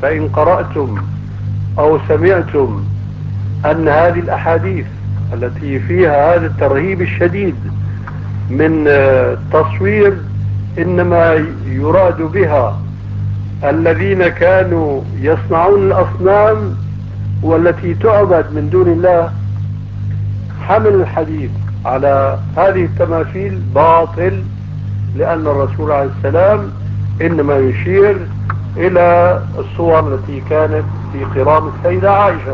فإن قرأتم أو سمعتم أن هذه الأحاديث التي فيها هذا الترهيب الشديد من التصوير إنما يراد بها الذين كانوا يصنعون الأصنام والتي تعبد من دون الله، حمل الحديث على هذه التماثيل باطل، لأن الرسول عليه السلام إنما يشير إلى الصور التي كانت في قرام السيدة عائشة.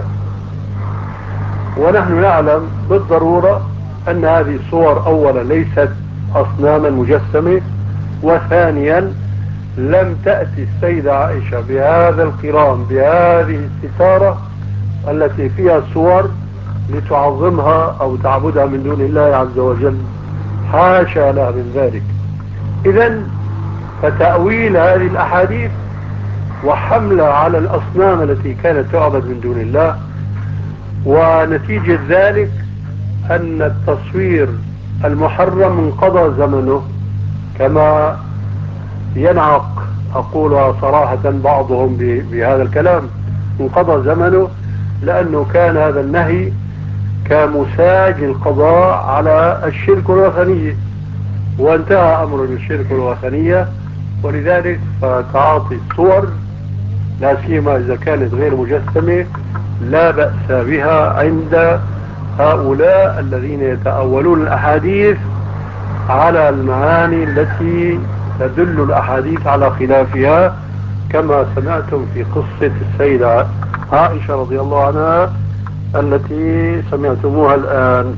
ونحن نعلم بالضرورة أن هذه الصور أولا ليست أصناما مجسمة، وثانيا لم تأتي السيدة عائشة بهذا القرام بهذه الستارة التي فيها صور لتعظمها أو تعبدها من دون الله عز وجل، حاشا لها من ذلك. إذن فتأويل هذه الأحاديث وحملها على الأصنام التي كانت تعبد من دون الله، ونتيجة ذلك أن التصوير المحرم انقضى زمنه، كما ينعق أقولها صراحة بعضهم بهذا الكلام، انقضى زمنه، لأنه كان هذا النهي كمساج القضاء على الشرك والوثنية، وانتهى أمر الشرك والوثنية. ولذلك فتعاطي الصور لا سيما إذا كانت غير مجسمة لا بأس بها عند هؤلاء الذين يتأولون الأحاديث على المعاني التي تدل الأحاديث على خلافها، كما سمعتم في قصة السيدة عائشة رضي الله عنها التي سمعتموها الآن.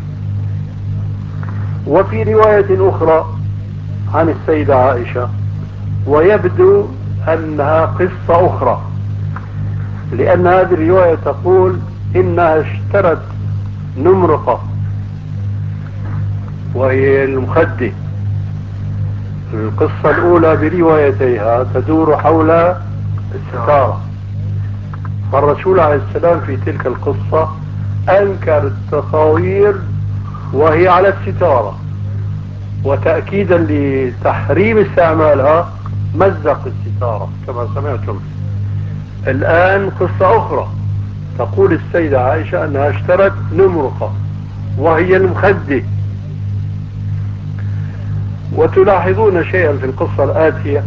وفي رواية أخرى عن السيدة عائشة، ويبدو أنها قصة أخرى، لأن هذه الرواية تقول إنها اشترت نمرقة وهي المخدة. القصة الأولى بروايتيها تدور حول الستارة، فالرسول عليه السلام في تلك القصة أنكر التصاوير وهي على الستارة، وتأكيدا لتحريم استعمالها مزق الستارة كما سمعتم. الآن قصة أخرى تقول السيدة عائشة أنها اشترت نمرقة وهي المخدة. وتلاحظون شيئا في القصة الآتية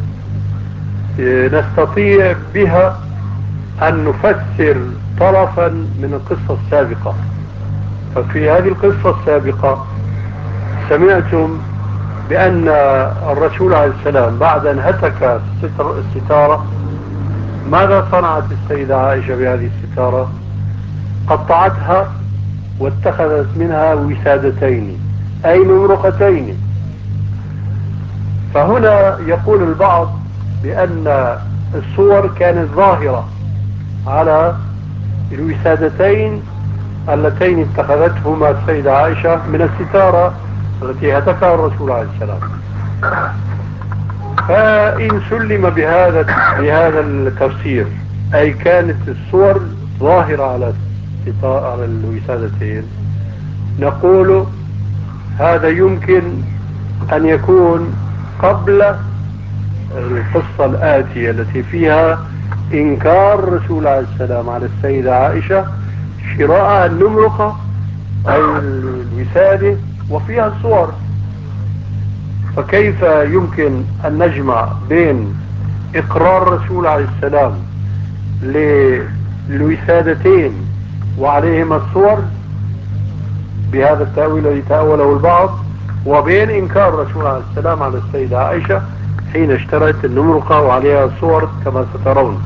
نستطيع بها أن نفسر طرفا من القصة السابقة. ففي هذه القصة السابقة سمعتم بأن الرسول عليه السلام بعد أن هتك الستارة ماذا صنعت السيدة عائشة بهذه الستارة؟ قطعتها واتخذت منها وسادتين أي نمرقتين. فهنا يقول البعض بأن الصور كانت ظاهرة على الوسادتين اللتين اتخذتهما السيدة عائشة من الستارة التي هتكها الرسول عليه السلام. فإن سلم بهذا التفسير، أي كانت الصور ظاهرة على الوسادتين، نقول هذا يمكن أن يكون قبل القصة الآتية التي فيها إنكار الرسول عليه السلام على السيدة عائشة شراء النمرقة أي الوسادة وفيها الصور. فكيف يمكن أن نجمع بين إقرار الرسول عليه السلام للوسادتين وعليهما الصور بهذا التأويل الذي تأوله البعض، وبين إنكار الرسول عليه السلام على السيدة عائشة حين اشترت النمرقة وعليها الصور كما سترون؟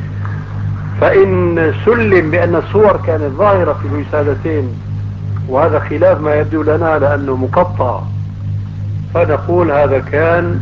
فإن سلم بأن الصور كانت ظاهرة في الوسادتين، وهذا خلاف ما يبدو لنا لأنه مقطع، فنقول هذا كان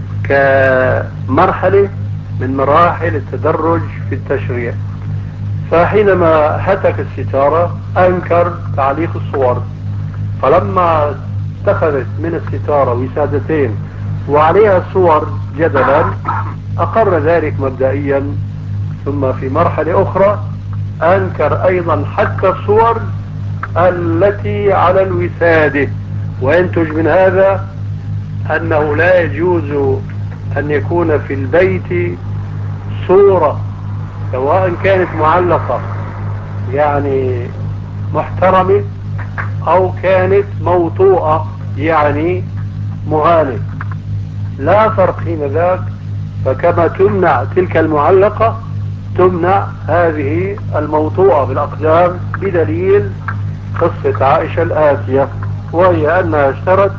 كمرحلة من مراحل التدرج في التشريع. فحينما هتك الستارة أنكر تعليق الصور، فلما اتخذت من الستارة وسادتين وعليها صور جدلا أقر ذلك مبدئيا، ثم في مرحلة أخرى أنكر أيضا حتى الصور التي على الوسادة. وينتج من هذا أنه لا يجوز أن يكون في البيت صورة سواء كانت معلقة يعني محترمة او كانت موطوءة يعني مهانة، لا فرق حين ذاك. فكما تمنع تلك المعلقة تمنع هذه الموطوءة بالأقدام بدليل قصة عائشة الآتية، وهي أنها اشترت